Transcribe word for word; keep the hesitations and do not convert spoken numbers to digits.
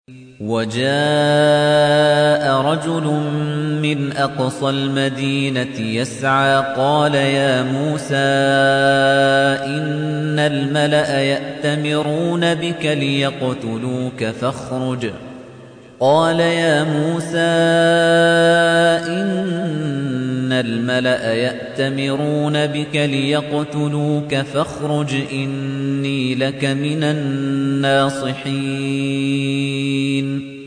وَجَاءَ رَجُلٌ مِّنْ أَقْصَى الْمَدِينَةِ يَسْعَىٰ قَالَ يَا مُوسَىٰ إِنَّ الْمَلَأَ يَأْتَمِرُونَ بِكَ لِيَقْتُلُوكَ فَاخْرُجْ قَالَ يَا مُوسَىٰ إِنَّ الْمَلَأَ يَأْتَمِرُونَ بِكَ لِيَقْتُلُوكَ فَاخْرُجْ إِنِّي لَكَ مِنَ النَّاصِحِينَ